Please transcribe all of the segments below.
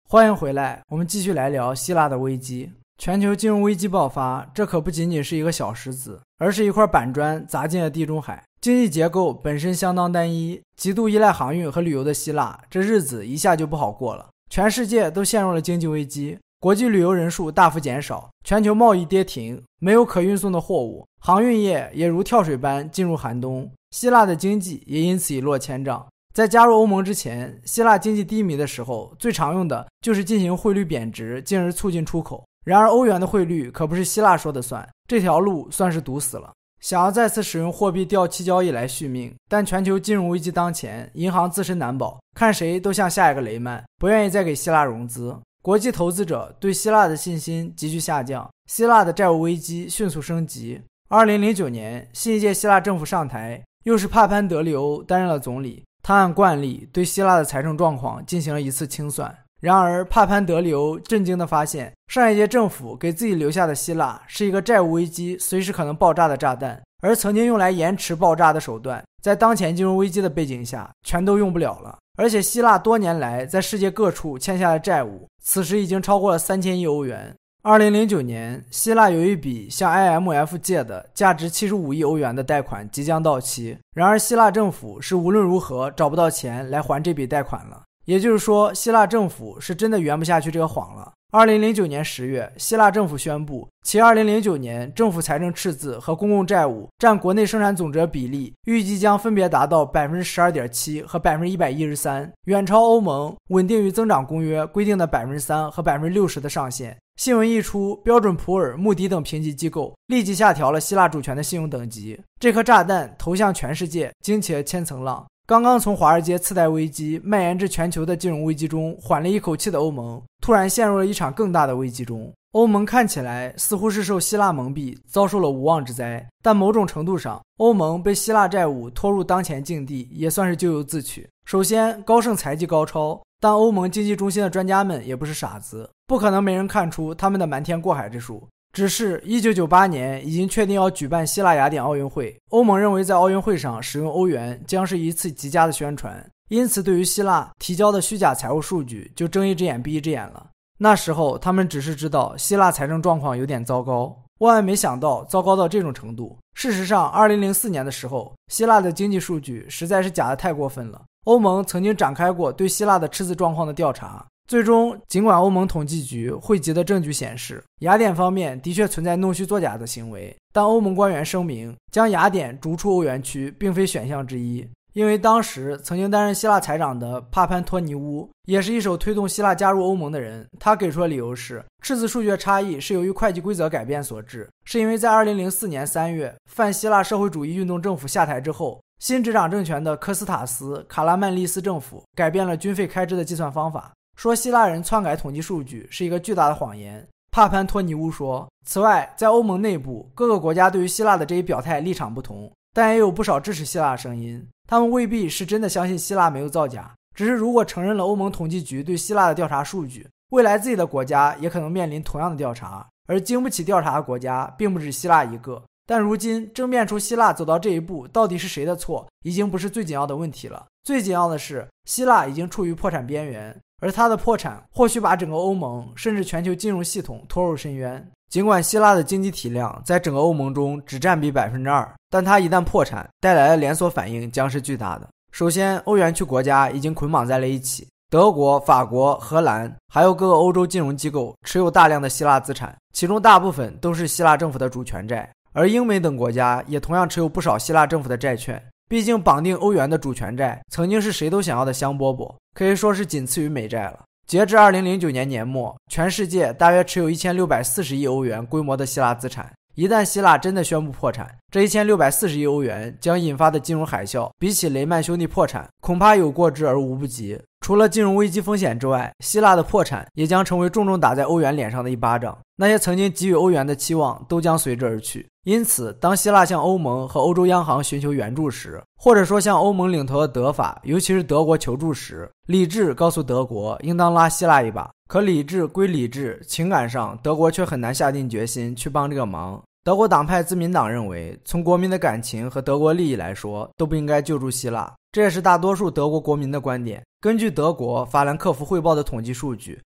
欢迎回来，我们继续来聊希腊的危机。全球金融危机爆发，这可不仅仅是一个小石子，而是一块板砖砸进了地中海。经济结构本身相当单一，极度依赖航运和旅游的希腊，这日子一下就不好过了。全世界都陷入了经济危机，国际旅游人数大幅减少，全球贸易跌停，没有可运送的货物，航运业也如跳水般进入寒冬，希腊的经济也因此一落千丈。在加入欧盟之前，希腊经济低迷的时候，最常用的就是进行汇率贬值，进而促进出口。然而欧元的汇率可不是希腊说的算，这条路算是堵死了。想要再次使用货币掉期交易来续命，但全球金融危机当前，银行自身难保，看谁都像下一个雷曼，不愿意再给希腊融资。国际投资者对希腊的信心急剧下降，希腊的债务危机迅速升级。2009年，新一届希腊政府上台，又是帕潘德利欧担任了总理。他按惯例对希腊的财政状况进行了一次清算，然而帕潘德利欧震惊地发现，上一届政府给自己留下的希腊是一个债务危机随时可能爆炸的炸弹，而曾经用来延迟爆炸的手段，在当前金融危机的背景下全都用不了了。而且希腊多年来在世界各处欠下的债务，此时已经超过了3000亿欧元。2009年，希腊有一笔向 IMF 借的价值75亿欧元的贷款即将到期，然而希腊政府是无论如何找不到钱来还这笔贷款了。也就是说，希腊政府是真的圆不下去这个谎了。2009年10月，希腊政府宣布，其2009年政府财政赤字和公共债务占国内生产总值的比例，预计将分别达到 12.7% 和 113%， 远超欧盟稳定与增长公约规定的 3% 和 60% 的上限。新闻一出，标准普尔、穆迪等评级机构立即下调了希腊主权的信用等级。这颗炸弹投向全世界，惊起了千层浪。刚刚从华尔街次贷危机蔓延至全球的金融危机中缓了一口气的欧盟，突然陷入了一场更大的危机中。欧盟看起来似乎是受希腊蒙蔽，遭受了无妄之灾，但某种程度上，欧盟被希腊债务拖入当前境地也算是咎由自取。首先，高盛财技高超，但欧盟经济中心的专家们也不是傻子，不可能没人看出他们的瞒天过海之术。只是1998年已经确定要举办希腊雅典奥运会，欧盟认为在奥运会上使用欧元将是一次极佳的宣传，因此对于希腊提交的虚假财务数据就睁一只眼闭一只眼了。那时候他们只是知道希腊财政状况有点糟糕，万万没想到糟糕到这种程度。事实上2004年的时候，希腊的经济数据实在是假得太过分了。欧盟曾经展开过对希腊的赤字状况的调查，最终尽管欧盟统计局汇集的证据显示雅典方面的确存在弄虚作假的行为，但欧盟官员声明将雅典逐出欧元区并非选项之一，因为当时曾经担任希腊财长的帕潘托尼乌也是一手推动希腊加入欧盟的人。他给出的理由是，赤字数据的差异是由于会计规则改变所致，是因为在2004年3月泛希腊社会主义运动政府下台之后，新执掌政权的科斯塔斯·卡拉曼利斯政府改变了军费开支的计算方法，说希腊人篡改统计数据是一个巨大的谎言。帕潘托尼乌说，此外，在欧盟内部，各个国家对于希腊的这一表态立场不同，但也有不少支持希腊的声音。他们未必是真的相信希腊没有造假，只是如果承认了欧盟统计局对希腊的调查数据，未来自己的国家也可能面临同样的调查，而经不起调查的国家并不止希腊一个。但如今争辩出希腊走到这一步到底是谁的错，已经不是最紧要的问题了。最紧要的是，希腊已经处于破产边缘，而它的破产或许把整个欧盟甚至全球金融系统拖入深渊。尽管希腊的经济体量在整个欧盟中只占比 2%， 但它一旦破产，带来的连锁反应将是巨大的。首先，欧元区国家已经捆绑在了一起，德国、法国、荷兰还有各个欧洲金融机构持有大量的希腊资产，其中大部分都是希腊政府的主权债，而英美等国家也同样持有不少希腊政府的债券。毕竟绑定欧元的主权债曾经是谁都想要的香饽饽，可以说是仅次于美债了。截至2009年年末，全世界大约持有1640亿欧元规模的希腊资产。一旦希腊真的宣布破产，这1640亿欧元将引发的金融海啸，比起雷曼兄弟破产，恐怕有过之而无不及。除了金融危机风险之外，希腊的破产也将成为重重打在欧元脸上的一巴掌，那些曾经给予欧元的期望都将随之而去。因此，当希腊向欧盟和欧洲央行寻求援助时，或者说向欧盟领头的德法，尤其是德国求助时，理智告诉德国应当拉希腊一把。可理智归理智，情感上德国却很难下定决心去帮这个忙。德国党派自民党认为，从国民的感情和德国利益来说，都不应该救助希腊，这也是大多数德国国民的观点。根据德国法兰克福汇报的统计数据，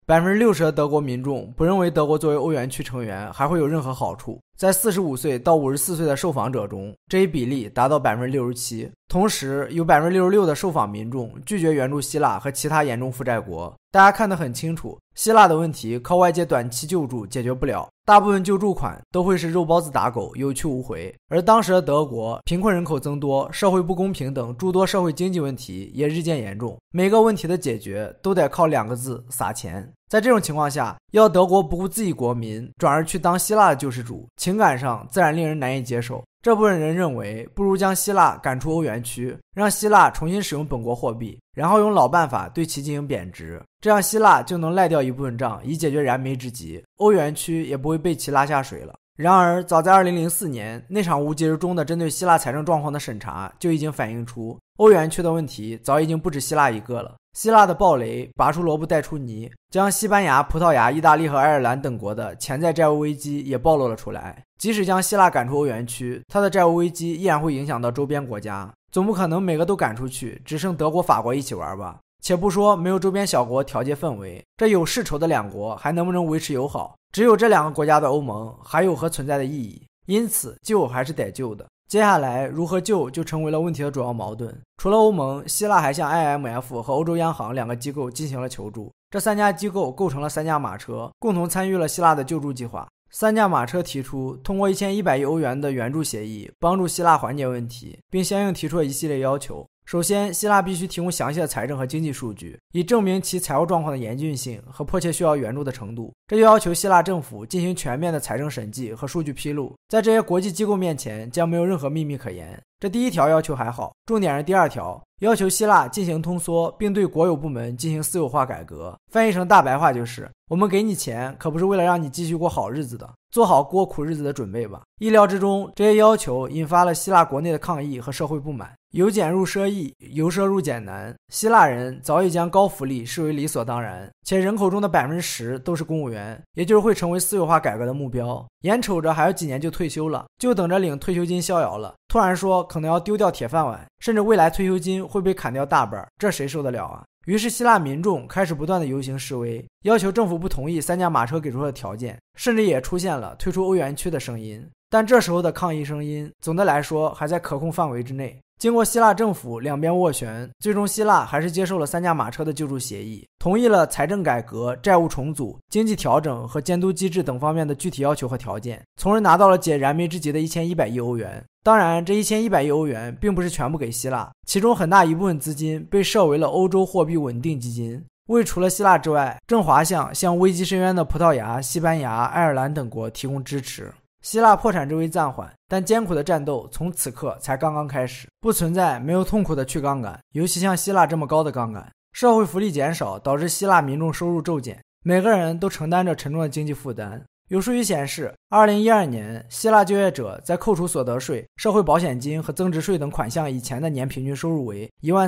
60%的德国民众不认为德国作为欧元区成员还会有任何好处。在45岁到54岁的受访者中，这一比例达到 67%。同时，有 66% 的受访民众拒绝援助希腊和其他严重负债国。大家看得很清楚，希腊的问题靠外界短期救助解决不了，大部分救助款都会是肉包子打狗，有去无回。而当时的德国，贫困人口增多，社会不公平等诸多社会经济问题也日渐严重，每个问题的解决都得靠2个字：撒钱。在这种情况下，要德国不顾自己国民，转而去当希腊的救世主，情感上自然令人难以接受。这部分人认为，不如将希腊赶出欧元区，让希腊重新使用本国货币，然后用老办法对其进行贬值，这样希腊就能赖掉一部分账，以解决燃眉之急，欧元区也不会被其拉下水了。然而，早在2004年，那场无疾而终的针对希腊财政状况的审查就已经反映出，欧元区的问题早已经不止希腊一个了。希腊的暴雷拔出萝卜带出泥，将西班牙、葡萄牙、意大利和爱尔兰等国的潜在债务危机也暴露了出来。即使将希腊赶出欧元区，它的债务危机依然会影响到周边国家，总不可能每个都赶出去，只剩德国、法国一起玩吧。且不说没有周边小国调节氛围，这有世仇的2国还能不能维持友好？只有这2个国家的欧盟还有何存在的意义？因此救还是得救的。接下来如何救就成为了问题的主要矛盾。除了欧盟，希腊还向 IMF 和欧洲央行2个机构进行了求助，这3家机构构成了3驾马车，共同参与了希腊的救助计划。3驾马车提出通过1100亿欧元的援助协议帮助希腊缓解问题，并相应提出了一系列要求。首先，希腊必须提供详细的财政和经济数据，以证明其财务状况的严峻性和迫切需要援助的程度。这就要求希腊政府进行全面的财政审计和数据披露，在这些国际机构面前将没有任何秘密可言。这第1条要求还好，重点是第2条，要求希腊进行通缩，并对国有部门进行私有化改革。翻译成大白话就是，我们给你钱可不是为了让你继续过好日子的，做好过苦日子的准备吧。意料之中，这些要求引发了希腊国内的抗议和社会不满。由俭入奢易，由奢入俭难。希腊人早已将高福利视为理所当然，且人口中的 10% 都是公务员，也就是会成为私有化改革的目标。眼瞅着还有几年就退休了，就等着领退休金逍遥了，突然说可能要丢掉铁饭碗，甚至未来退休金会被砍掉大半，这谁受得了啊？于是希腊民众开始不断的游行示威，要求政府不同意3驾马车给出的条件，甚至也出现了退出欧元区的声音。但这时候的抗议声音总的来说还在可控范围之内。经过希腊政府2边斡旋，最终希腊还是接受了3驾马车的救助协议，同意了财政改革、债务重组、经济调整和监督机制等方面的具体要求和条件，从而拿到了解燃眉之急的1100亿欧元。当然，这1100亿欧元并不是全部给希腊，其中很大一部分资金被设为了欧洲货币稳定基金，为除了希腊之外正滑向危机深渊的葡萄牙、西班牙、爱尔兰等国提供支持。希腊破产之危暂缓，但艰苦的战斗从此刻才刚刚开始，不存在没有痛苦的去杠杆，尤其像希腊这么高的杠杆。社会福利减少导致希腊民众收入骤减，每个人都承担着沉重的经济负担。有数据显示，2012年希腊就业者在扣除所得税、社会保险金和增值税等款项以前的年平均收入为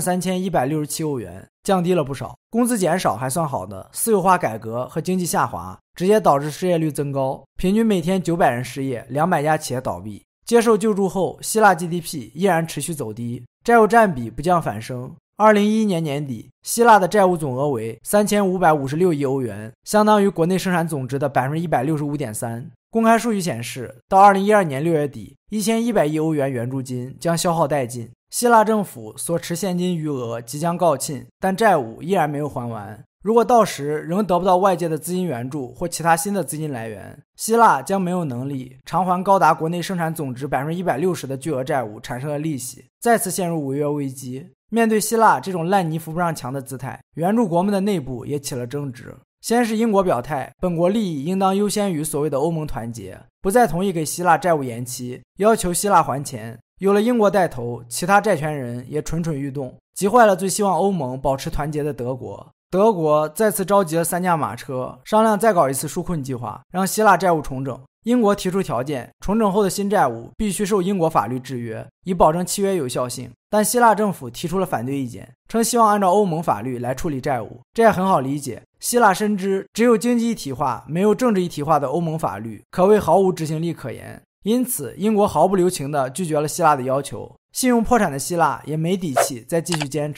13167欧元，降低了不少。工资减少还算好的，私有化改革和经济下滑直接导致失业率增高，平均每天900人失业，200家企业倒闭。接受救助后，希腊 GDP 依然持续走低，债务占比不降反升。2011年年底，希腊的债务总额为3556亿欧元，相当于国内生产总值的 165.3%。公开数据显示，到2012年6月底，1100亿欧元援助金将消耗殆尽，希腊政府所持现金余额即将告罄，但债务依然没有还完。如果到时仍得不到外界的资金援助或其他新的资金来源，希腊将没有能力偿还高达国内生产总值 160% 的巨额债务产生的利息，再次陷入违约危机。面对希腊这种烂泥扶不上墙的姿态，援助国们的内部也起了争执。先是英国表态，本国利益应当优先于所谓的欧盟团结，不再同意给希腊债务延期，要求希腊还钱。有了英国带头，其他债权人也蠢蠢欲动，急坏了最希望欧盟保持团结的德国。德国再次召集了3驾马车，商量再搞一次纾困计划，让希腊债务重整。英国提出条件，重整后的新债务必须受英国法律制约，以保证契约有效性。但希腊政府提出了反对意见，称希望按照欧盟法律来处理债务。这也很好理解，希腊深知只有经济一体化，没有政治一体化的欧盟法律可谓毫无执行力可言。因此，英国毫不留情地拒绝了希腊的要求。信用破产的希腊也没底气再继续坚持。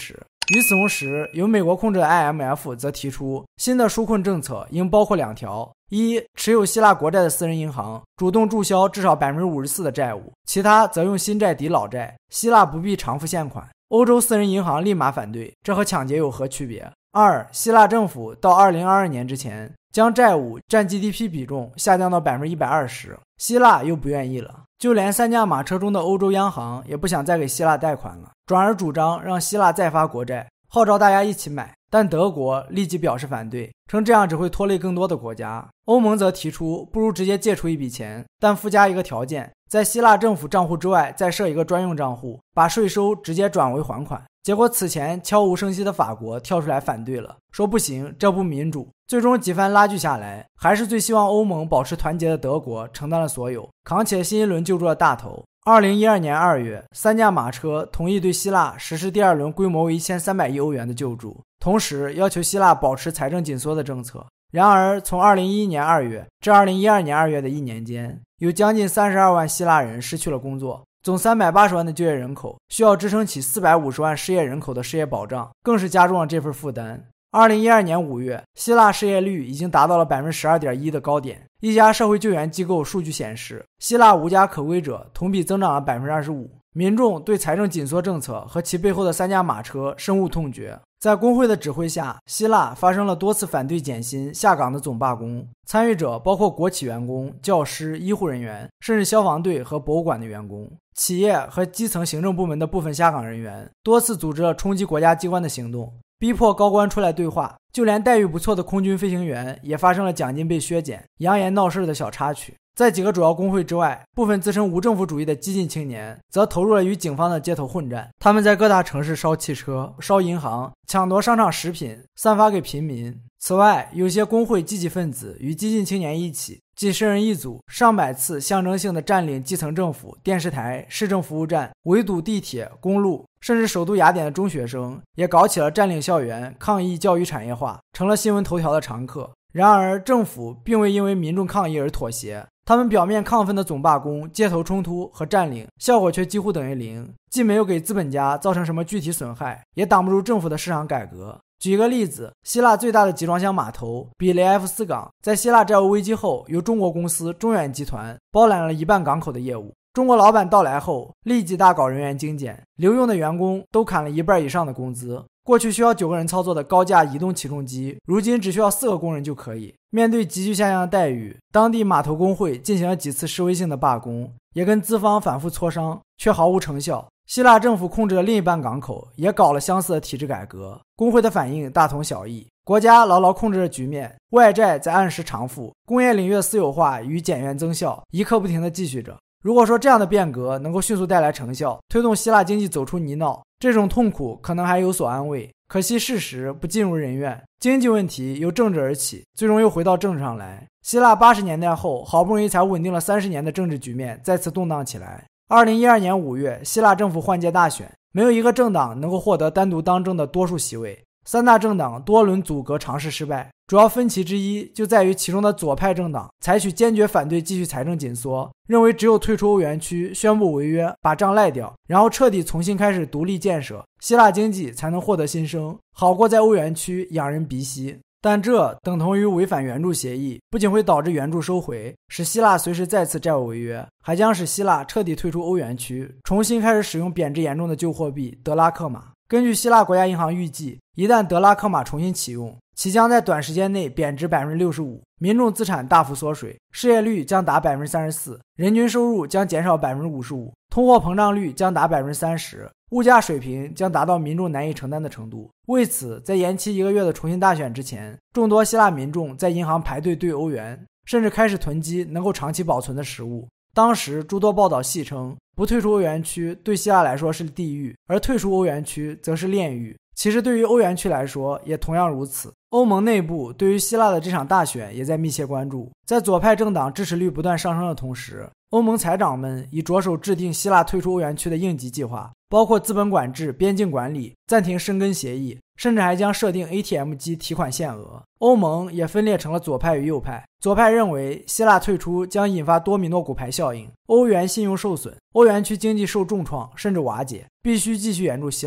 与此同时，由美国控制的 IMF 则提出，新的纾困政策应包括2条：一、持有希腊国债的私人银行主动注销至少 54% 的债务，其他则用新债抵老债，希腊不必偿付现款。欧洲私人银行立马反对，这和抢劫有何区别？二、希腊政府到2022年之前将债务占 GDP 比重下降到 120%， 希腊又不愿意了。就连3驾马车中的欧洲央行也不想再给希腊贷款了，转而主张让希腊再发国债，号召大家一起买。但德国立即表示反对，称这样只会拖累更多的国家。欧盟则提出不如直接借出一笔钱，但附加一个条件，在希腊政府账户之外再设一个专用账户，把税收直接转为还款。结果此前悄无声息的法国跳出来反对了，说不行，这不民主。最终几番拉锯下来，还是最希望欧盟保持团结的德国承担了所有，扛起了新一轮救助的大头。2012年2月，3驾马车同意对希腊实施第2轮规模为1300亿欧元的救助，同时要求希腊保持财政紧缩的政策。然而从2011年2月至2012年2月的1年间，有将近32万希腊人失去了工作，总380万的就业人口需要支撑起450万失业人口的失业保障，更是加重了这份负担。2012年5月，希腊失业率已经达到了 12.1% 的高点。一家社会救援机构数据显示，希腊无家可归者同比增长了 25%。民众对财政紧缩政策和其背后的3驾马车深恶痛绝。在工会的指挥下，希腊发生了多次反对减薪下岗的总罢工，参与者包括国企员工、教师、医护人员，甚至消防队和博物馆的员工。企业和基层行政部门的部分下岗人员多次组织了冲击国家机关的行动，逼迫高官出来对话，就连待遇不错的空军飞行员也发生了奖金被削减、扬言闹事的小插曲。在几个主要工会之外，部分自称无政府主义的激进青年则投入了与警方的街头混战。他们在各大城市烧汽车、烧银行、抢夺商场食品，散发给平民。此外，有些工会积极分子与激进青年一起，几十人一组，上百次象征性的占领基层政府、电视台、市政服务站，围堵地铁、公路，甚至首都雅典的中学生也搞起了占领校园、抗议教育产业化，成了新闻头条的常客。然而，政府并未因为民众抗议而妥协，他们表面亢奋的总罢工、街头冲突和占领，效果却几乎等于零，既没有给资本家造成什么具体损害，也挡不住政府的市场改革。举一个例子，希腊最大的集装箱码头比雷埃夫斯港，在希腊债务危机后，由中国公司中远集团包揽了一半港口的业务。中国老板到来后，立即大搞人员精简，留用的员工都砍了一半以上的工资。过去需要9个人操作的高架移动起重机，如今只需要4个工人就可以。面对急剧下降的待遇，当地码头工会进行了几次示威性的罢工，也跟资方反复磋商，却毫无成效。希腊政府控制了另一半港口，也搞了相似的体制改革，工会的反应大同小异。国家牢牢控制着局面，外债在按时偿付，工业领域的私有化与减员增效一刻不停地继续着。如果说这样的变革能够迅速带来成效，推动希腊经济走出泥淖，这种痛苦可能还有所安慰。可惜事实不尽如人愿，经济问题由政治而起，最终又回到政治上来。希腊80年代后好不容易才稳定了30年的政治局面再次动荡起来。2012年5月，希腊政府换届大选，没有一个政党能够获得单独当政的多数席位，3大政党多轮阻隔尝试失败。主要分歧之一就在于其中的左派政党采取坚决反对继续财政紧缩，认为只有退出欧元区，宣布违约，把账赖掉，然后彻底重新开始独立建设，希腊经济才能获得新生，好过在欧元区仰人鼻息。但这等同于违反援助协议，不仅会导致援助收回，使希腊随时再次债务违约，还将使希腊彻底退出欧元区，重新开始使用贬值严重的旧货币德拉克马。根据希腊国家银行预计，一旦德拉克马重新启用，其将在短时间内贬值 65%， 民众资产大幅缩水，失业率将达 34%， 人均收入将减少 55%， 通货膨胀率将达 30%， 物价水平将达到民众难以承担的程度。为此，在延期1个月的重新大选之前，众多希腊民众在银行排队兑欧元，甚至开始囤积能够长期保存的食物。当时诸多报道戏称，不退出欧元区对希腊来说是地狱，而退出欧元区则是炼狱。其实对于欧元区来说也同样如此。欧盟内部对于希腊的这场大选也在密切关注。在左派政党支持率不断上升的同时，欧盟财长们已着手制定希腊退出欧元区的应急计划，包括资本管制、边境管理、暂停申根协议，甚至还将设定 ATM 机提款限额。欧盟也分裂成了左派与右派，左派认为希腊退出将引发多米诺骨牌效应，欧元信用受损，欧元区经济受重创甚至瓦解，必须继续援助希腊。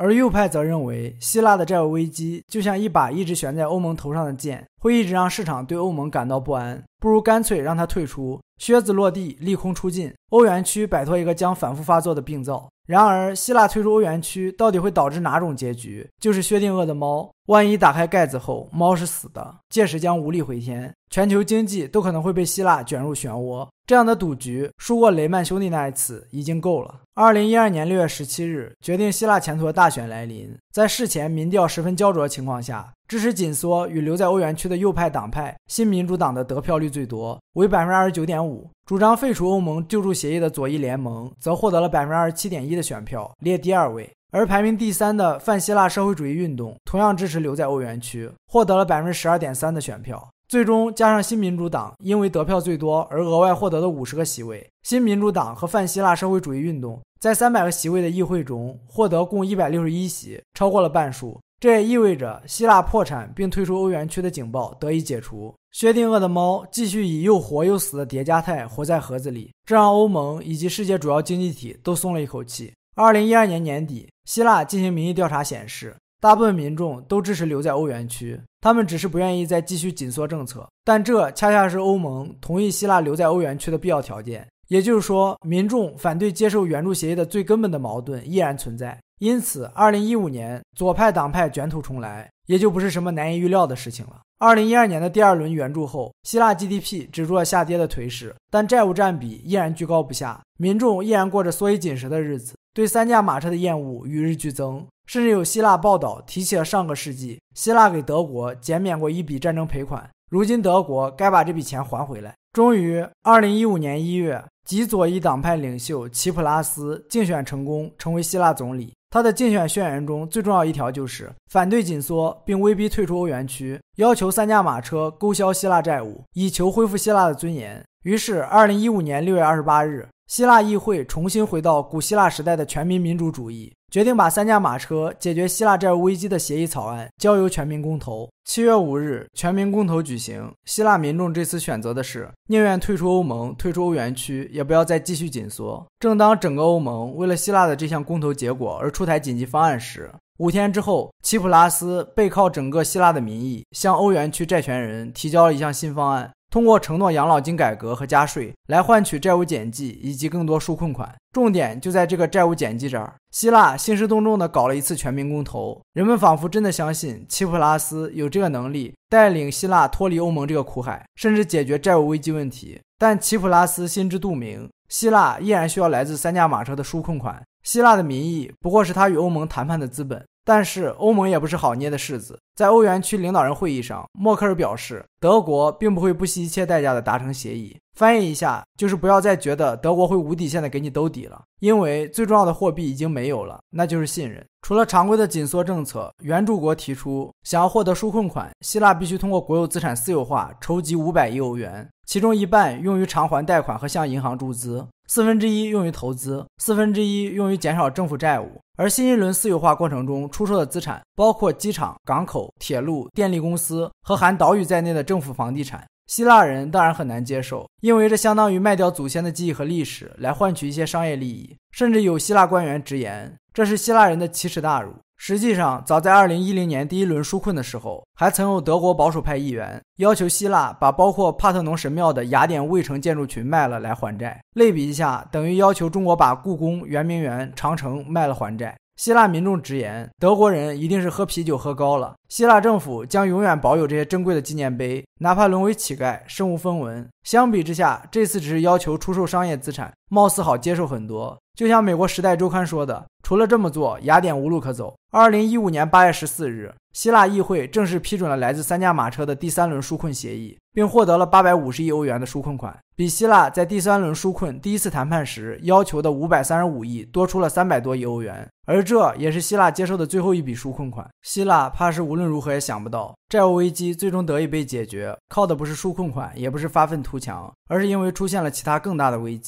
而右派则认为，希腊的债务危机就像一把一直悬在欧盟头上的剑，会一直让市场对欧盟感到不安，不如干脆让它退出，靴子落地，利空出尽，欧元区摆脱一个将反复发作的病灶。然而，希腊退出欧元区到底会导致哪种结局？就是薛定谔的猫，万一打开盖子后猫是死的，届时将无力回天，全球经济都可能会被希腊卷入漩涡。这样的赌局，输过雷曼兄弟那一次已经够了。2012年6月17日，决定希腊前途的大选来临，在事前民调十分焦灼的情况下，支持紧缩与留在欧元区的右派党派新民主党的得票率最多，为 29.5%， 主张废除欧盟救助协议的左翼联盟则获得了 27.1% 的选票，列第2位。而排名第3的泛希腊社会主义运动同样支持留在欧元区，获得了 12.3% 的选票。最终加上新民主党因为得票最多而额外获得的50个席位，新民主党和泛希腊社会主义运动在300个席位的议会中获得共161席，超过了半数。这也意味着希腊破产并退出欧元区的警报得以解除。薛定谔的猫继续以又活又死的叠加态活在盒子里，这让欧盟以及世界主要经济体都松了一口气。2012年年底，希腊进行民意调查显示，大部分民众都支持留在欧元区，他们只是不愿意再继续紧缩政策，但这恰恰是欧盟同意希腊留在欧元区的必要条件。也就是说，民众反对接受援助协议的最根本的矛盾依然存在。因此2015年左派党派卷土重来，也就不是什么难以预料的事情了。2012年的第2轮援助后，希腊 GDP 止住了下跌的颓势，但债务占比依然居高不下，民众依然过着缩衣紧食的日子，对3驾马车的厌恶与日俱增。甚至有希腊报道提起了上个世纪希腊给德国减免过一笔战争赔款，如今德国该把这笔钱还回来。终于2015年1月，极左翼党派领袖齐普拉斯竞选成功，成为希腊总理。他的竞选宣言中最重要一条就是反对紧缩并威逼退出欧元区，要求3驾马车勾销希腊债务，以求恢复希腊的尊严。于是2015年6月28日，希腊议会重新回到古希腊时代的全民民主主义，决定把3驾马车解决希腊债务危机的协议草案交由全民公投。7月5日，全民公投举行，希腊民众这次选择的是宁愿退出欧盟、退出欧元区，也不要再继续紧缩。正当整个欧盟为了希腊的这项公投结果而出台紧急方案时，5天之后，齐普拉斯背靠整个希腊的民意，向欧元区债权人提交了一项新方案，通过承诺养老金改革和加税来换取债务减记以及更多纾困款。重点就在这个债务减记这儿。希腊兴师动众地搞了一次全民公投，人们仿佛真的相信齐普拉斯有这个能力带领希腊脱离欧盟这个苦海，甚至解决债务危机问题。但齐普拉斯心知肚明，希腊依然需要来自3驾马车的纾困款，希腊的民意不过是他与欧盟谈判的资本。但是欧盟也不是好捏的柿子，在欧元区领导人会议上，默克尔表示德国并不会不惜一切代价的达成协议。翻译一下，就是不要再觉得德国会无底线的给你兜底了，因为最重要的货币已经没有了，那就是信任。除了常规的紧缩政策，援助国提出想要获得纾困款，希腊必须通过国有资产私有化筹集500亿欧元，其中一半用于偿还贷款和向银行注资，1/4用于投资，1/4用于减少政府债务。而新一轮私有化过程中出售的资产包括机场、港口、铁路、电力公司和含岛屿在内的政府房地产。希腊人当然很难接受，因为这相当于卖掉祖先的记忆和历史来换取一些商业利益，甚至有希腊官员直言这是希腊人的奇耻大辱。实际上，早在2010年第1轮纾困的时候，还曾有德国保守派议员要求希腊把包括帕特农神庙的雅典卫城建筑群卖了来还债。类比一下，等于要求中国把故宫、圆明园、长城卖了还债。希腊民众直言，德国人一定是喝啤酒喝高了，希腊政府将永远保有这些珍贵的纪念碑，哪怕沦为乞丐，身无分文。相比之下，这次只是要求出售商业资产，貌似好接受很多。就像美国时代周刊说的，除了这么做，雅典无路可走。2015年8月14日，希腊议会正式批准了来自3驾马车的第3轮纾困协议，并获得了850亿欧元的纾困款，比希腊在第3轮纾困第一次谈判时要求的535亿多出了300多亿欧元，而这也是希腊接受的最后一笔纾困款。希腊怕是无论如何也想不到，债务危机最终得以被解决，靠的不是纾困款，也不是发愤图强，而是因为出现了其他更大的危机。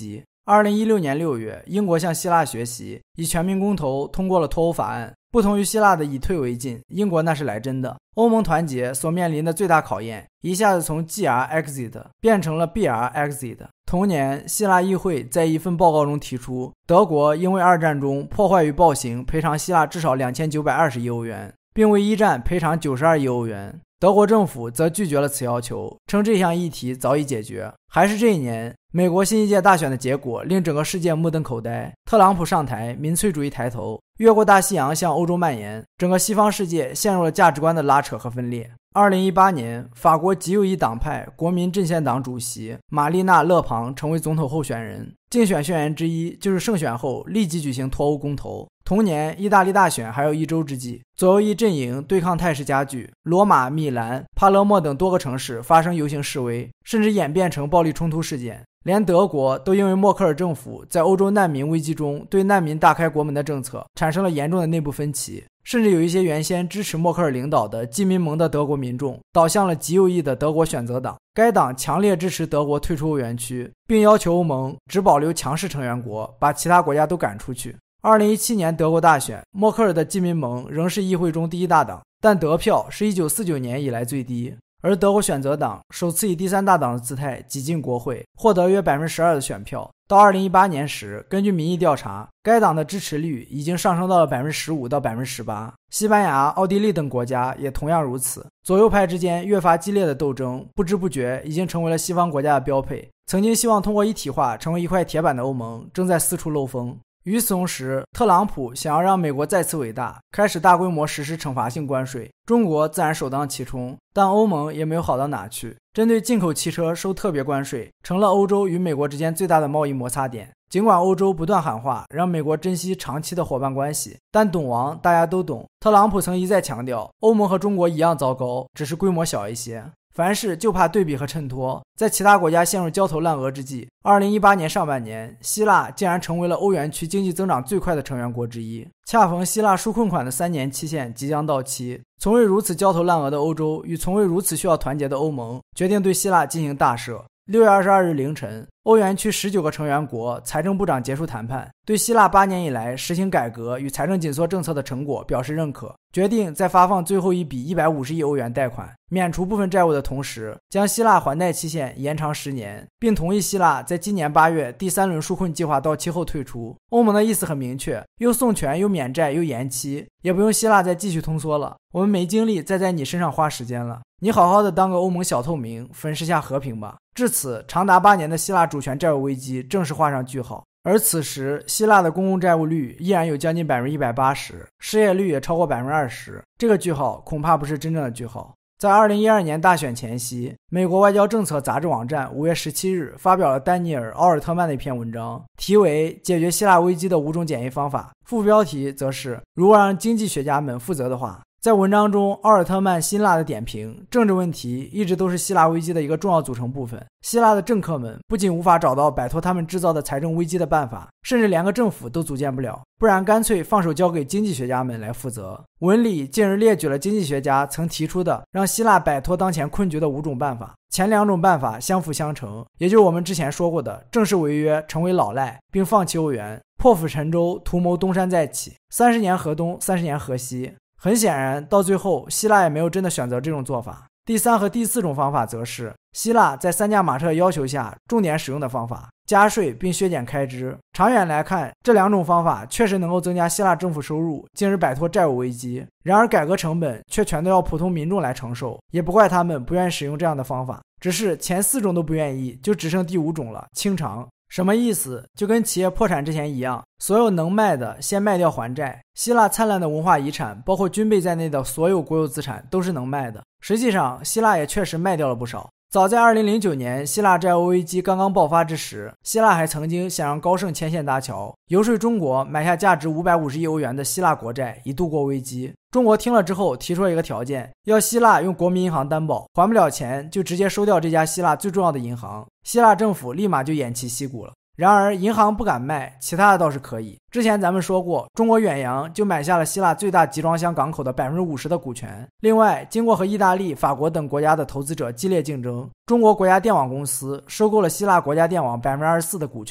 2016年6月，英国向希腊学习，以全民公投通过了脱欧法案。不同于希腊的以退为进，英国那是来真的。欧盟团结所面临的最大考验，一下子从 GR-Exit 变成了 BR-Exit。同年，希腊议会在一份报告中提出，德国因为二战中破坏与暴行赔偿希腊至少2920亿欧元，并为一战赔偿92亿欧元。德国政府则拒绝了此要求，称这项议题早已解决。还是这一年，美国新一届大选的结果令整个世界目瞪口呆。特朗普上台，民粹主义抬头，越过大西洋向欧洲蔓延，整个西方世界陷入了价值观的拉扯和分裂。2018年，法国极右翼党派国民阵线党主席玛丽娜·勒庞成为总统候选人，竞选宣言之一就是胜选后立即举行脱欧公投。同年，意大利大选还有一周之际，左右翼阵营对抗态势加剧，罗马、米兰、帕勒莫等多个城市发生游行示威，甚至演变成暴力冲突事件。连德国都因为默克尔政府在欧洲难民危机中对难民大开国门的政策产生了严重的内部分歧，甚至有一些原先支持默克尔领导的基民盟的德国民众倒向了极右翼的德国选择党。该党强烈支持德国退出欧元区，并要求欧盟只保留强势成员国，把其他国家都赶出去。2017年德国大选，默克尔的基民盟仍是议会中第一大党，但得票是1949年以来最低。而德国选择党首次以第三大党的姿态挤进国会，获得约 12% 的选票。到2018年时，根据民意调查，该党的支持率已经上升到了 15% 到 18%。西班牙、奥地利等国家也同样如此。左右派之间越发激烈的斗争，不知不觉已经成为了西方国家的标配。曾经希望通过一体化成为一块铁板的欧盟，正在四处漏风。与此同时，特朗普想要让美国再次伟大，开始大规模实施惩罚性关税，中国自然首当其冲，但欧盟也没有好到哪去。针对进口汽车收特别关税，成了欧洲与美国之间最大的贸易摩擦点。尽管欧洲不断喊话让美国珍惜长期的伙伴关系，但懂王大家都懂。特朗普曾一再强调，欧盟和中国一样糟糕，只是规模小一些。凡事就怕对比和衬托，在其他国家陷入焦头烂额之际，2018年上半年，希腊竟然成为了欧元区经济增长最快的成员国之一。恰逢希腊纾困款的3年期限即将到期，从未如此焦头烂额的欧洲与从未如此需要团结的欧盟决定对希腊进行大赦。6月22日凌晨，欧元区19个成员国财政部长结束谈判，对希腊8年以来实行改革与财政紧缩政策的成果表示认可，决定在发放最后一笔150亿欧元贷款，免除部分债务的同时，将希腊还贷期限延长10年，并同意希腊在今年8月第3轮纾困计划到期后退出。欧盟的意思很明确，又送权又免债又延期，也不用希腊再继续通缩了，我们没精力再在你身上花时间了，你好好的当个欧盟小透明，粉饰下和平吧。至此，长达8年的希腊主权债务危机正式画上句号。而此时，希腊的公共债务率依然有将近 180%， 失业率也超过 20%， 这个句号恐怕不是真正的句号。在2012年大选前夕，美国外交政策杂志网站5月17日发表了丹尼尔·奥尔特曼的一篇文章，题为《解决希腊危机的5种简易方法》，副标题则是如果让经济学家们负责的话。在文章中，奥尔特曼辛辣的点评，政治问题一直都是希腊危机的一个重要组成部分。希腊的政客们不仅无法找到摆脱他们制造的财政危机的办法，甚至连个政府都组建不了，不然干脆放手交给经济学家们来负责。文里近日列举了经济学家曾提出的让希腊摆脱当前困局的5种办法，前2种办法相辅相成，也就是我们之前说过的正式违约，成为老赖，并放弃欧元，破釜沉舟，图谋东山再起，30年河东，30年河西。很显然，到最后希腊也没有真的选择这种做法。第3和第4种方法则是希腊在3驾马车要求下重点使用的方法，加税并削减开支。长远来看，这2种方法确实能够增加希腊政府收入，进而摆脱债务危机。然而改革成本却全都要普通民众来承受，也不怪他们不愿意使用这样的方法，只是前4种都不愿意，就只剩第5种了，清偿。什么意思？就跟企业破产之前一样，所有能卖的先卖掉还债。希腊灿烂的文化遗产，包括军备在内的所有国有资产都是能卖的。实际上，希腊也确实卖掉了不少。早在2009年希腊债务危机刚刚爆发之时，希腊还曾经想让高盛牵线搭桥，游说中国买下价值550亿欧元的希腊国债，以度过危机。中国听了之后提出了一个条件，要希腊用国民银行担保，还不了钱就直接收掉这家希腊最重要的银行。希腊政府立马就偃旗息鼓了。然而银行不敢卖，其他的倒是可以。之前咱们说过，中国远洋就买下了希腊最大集装箱港口的 50% 的股权。另外，经过和意大利、法国等国家的投资者激烈竞争，中国国家电网公司收购了希腊国家电网 24% 的股权。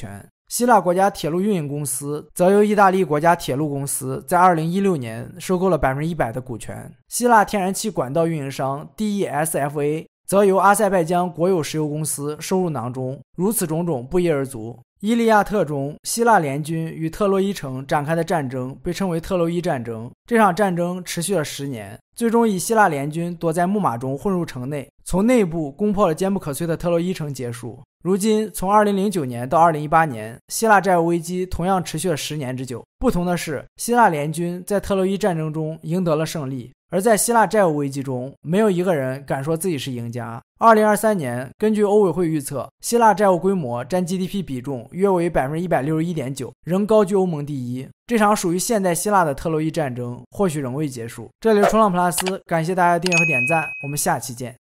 希腊国家铁路运营公司则由意大利国家铁路公司在2016年收购了100%的股权。希腊天然气管道运营商 DESFA 则由阿塞拜疆国有石油公司收入囊中。如此种种不一而足。伊利亚特中，希腊联军与特洛伊城展开的战争被称为特洛伊战争。这场战争持续了10年，最终以希腊联军躲在木马中混入城内，从内部攻破了坚不可摧的特洛伊城结束。如今，从2009年到2018年，希腊债务危机同样持续了10年之久。不同的是，希腊联军在特洛伊战争中赢得了胜利，而在希腊债务危机中，没有一个人敢说自己是赢家。2023年，根据欧委会预测，希腊债务规模占 GDP 比重约为 161.9%， 仍高居欧盟第一。这场属于现代希腊的特洛伊战争或许仍未结束。这里是冲浪普拉斯，感谢大家的订阅和点赞，我们下期见。